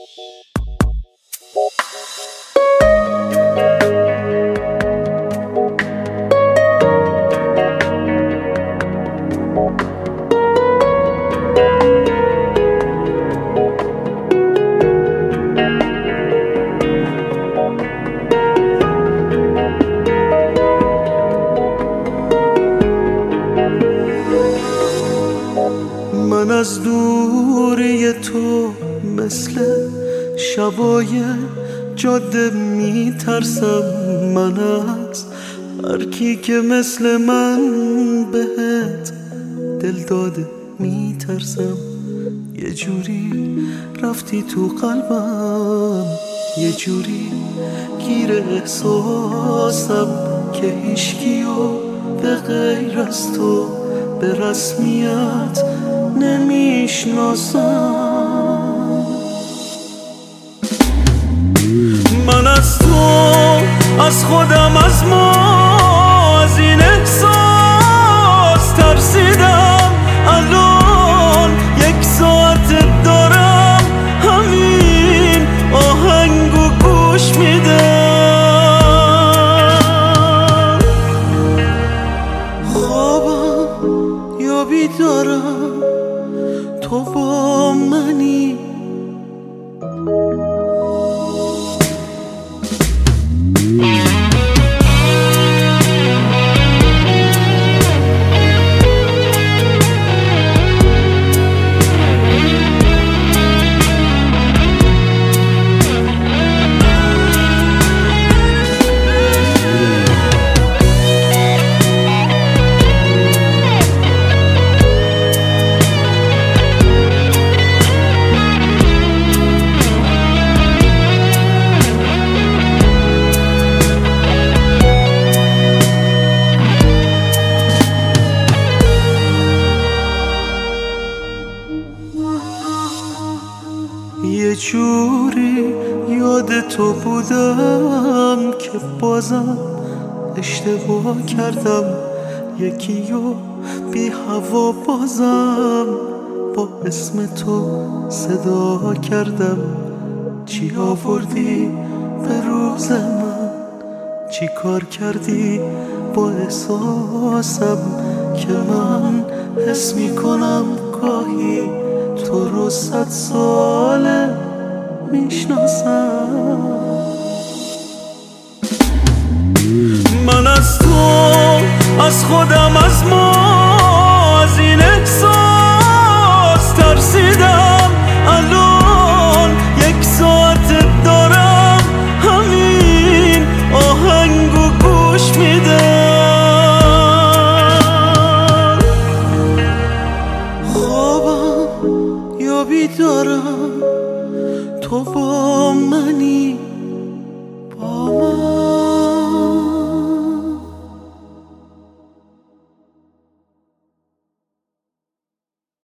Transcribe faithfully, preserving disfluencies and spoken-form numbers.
من از دوری تو مثل شبای جاده می ترسم. من از هر کی که مثل من بهت دل داده می ترسم. یه جوری رفتی تو قلبم، یه جوری گیر احساسم که هیچکیو به غیر از تو به رسمیت نمیشناسم. من از تو، از خودم، از ما، از این احساس ترسیدم. الان یک ساعت دارم همین آهنگو گوش میدم. خوابم یا بیدارم تو با منی. یه جوری یاد تو بودم که بازم اشتباه کردم. یکیو بی هوا بازم با اسم تو صدا کردم. چی آوردی به روز من، چی کار کردی با احساسم که من حس میکنم گاهی تو رو صد ساله میشناسم. من از تو، از خودم